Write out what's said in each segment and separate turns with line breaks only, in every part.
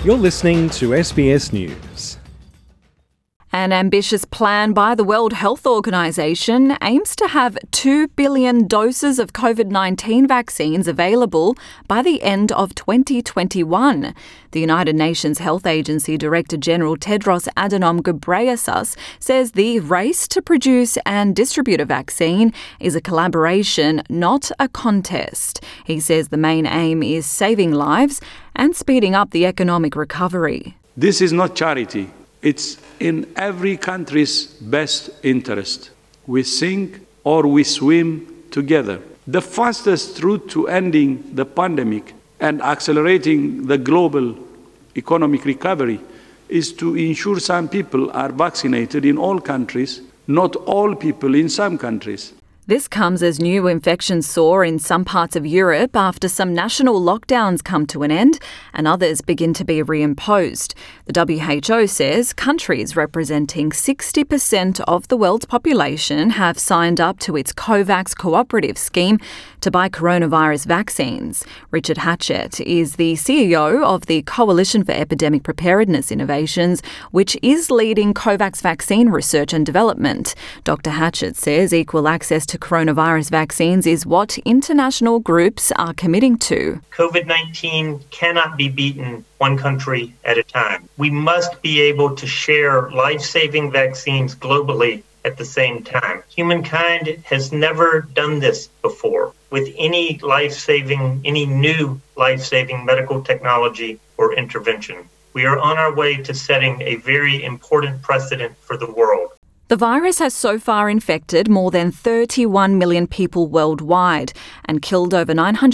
You're listening to SBS News.
An ambitious plan by the World Health Organization aims to have 2 billion doses of COVID-19 vaccines available by the end of 2021. The United Nations Health Agency Director General Tedros Adhanom Ghebreyesus says the race to produce and distribute a vaccine is a collaboration, not a contest. He says the main aim is saving lives and speeding up the economic recovery.
This is not charity. It's in every country's best interest. We sink or we swim together. The fastest route to ending the pandemic and accelerating the global economic recovery is to ensure some people are vaccinated in all countries, not all people in some countries.
This comes as new infections soar in some parts of Europe after some national lockdowns come to an end and others begin to be reimposed. The WHO says countries representing 60% of the world's population have signed up to its COVAX cooperative scheme to buy coronavirus vaccines. Richard Hatchett is the CEO of the Coalition for Epidemic Preparedness Innovations, which is leading COVAX vaccine research and development. Dr. Hatchett says equal access to coronavirus vaccines is what international groups are committing to.
COVID-19 cannot be beaten one country at a time. We must be able to share life-saving vaccines globally at the same time. Humankind has never done this before with any new life-saving medical technology or intervention. We are on our way to setting a very important precedent for the world.
The virus has so far infected more than 31 million people worldwide and killed over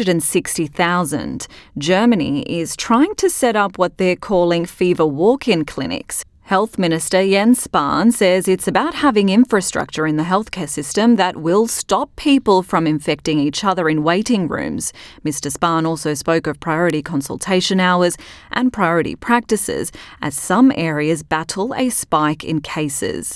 960,000. Germany is trying to set up what they're calling fever walk-in clinics. Health Minister Jens Spahn says it's about having infrastructure in the healthcare system that will stop people from infecting each other in waiting rooms. Mr. Spahn also spoke of priority consultation hours and priority practices as some areas battle a spike in cases.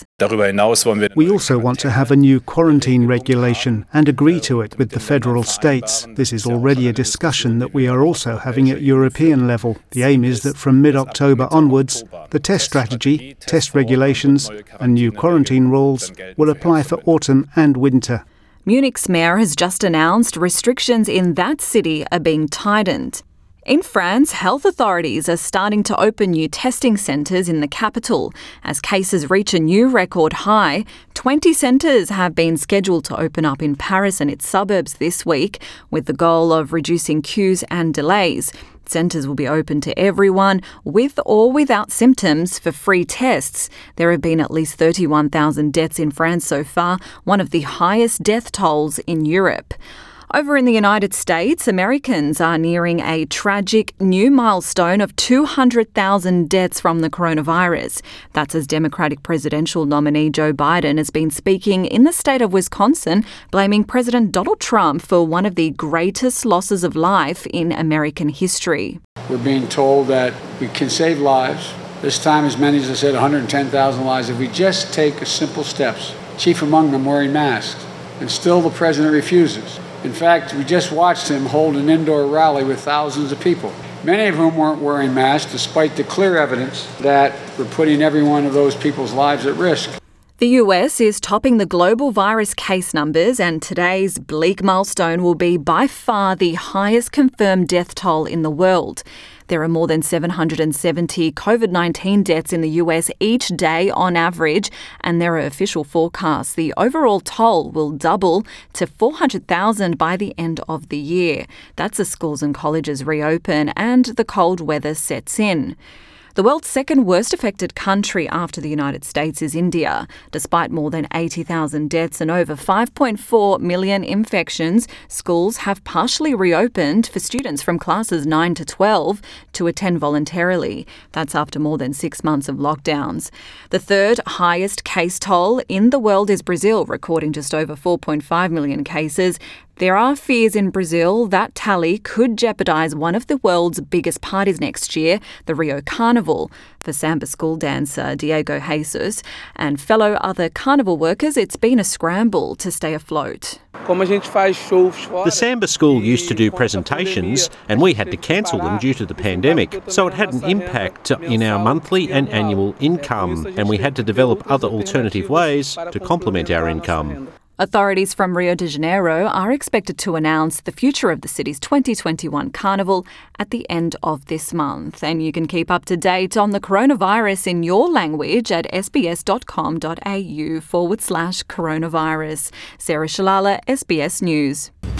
We also want to have a new quarantine regulation and agree to it with the federal states. This is already a discussion that we are also having at European level. The aim is that from mid-October onwards, the test strategy, test regulations and new quarantine rules will apply for autumn and winter.
Munich's mayor has just announced restrictions in that city are being tightened. In France, health authorities are starting to open new testing centres in the capital. As cases reach a new record high, 20 centres have been scheduled to open up in Paris and its suburbs this week, with the goal of reducing queues and delays. Centres will be open to everyone, with or without symptoms, for free tests. There have been at least 31,000 deaths in France so far, one of the highest death tolls in Europe. Over in the United States, Americans are nearing a tragic new milestone of 200,000 deaths from the coronavirus. That's as Democratic presidential nominee Joe Biden has been speaking in the state of Wisconsin, blaming President Donald Trump for one of the greatest losses of life in American history.
We're being told that we can save lives. This time, as many as I said, 110,000 lives. If we just take simple steps, chief among them wearing masks, and still the president refuses. In fact, we just watched him hold an indoor rally with thousands of people, many of whom weren't wearing masks, despite the clear evidence that we're putting every one of those people's lives at risk.
The US is topping the global virus case numbers, and today's bleak milestone will be by far the highest confirmed death toll in the world. There are more than 770 COVID-19 deaths in the US each day on average, and there are official forecasts the overall toll will double to 400,000 by the end of the year. That's as schools and colleges reopen and the cold weather sets in. The world's second worst affected country after the United States is India. Despite more than 80,000 deaths and over 5.4 million infections, schools have partially reopened for students from classes 9 to 12 to attend voluntarily. That's after more than 6 months of lockdowns. The third highest case toll in the world is Brazil, recording just over 4.5 million cases. There are fears in Brazil that tally could jeopardise one of the world's biggest parties next year, the Rio Carnival. For samba school dancer Diego Jesus and fellow other carnival workers, it's been a scramble to stay afloat.
The samba school used to do presentations and we had to cancel them due to the pandemic, so it had an impact in our monthly and annual income, and we had to develop other alternative ways to complement our income.
Authorities from Rio de Janeiro are expected to announce the future of the city's 2021 carnival at the end of this month. And you can keep up to date on the coronavirus in your language at sbs.com.au/coronavirus. Sarah Shalala, SBS News.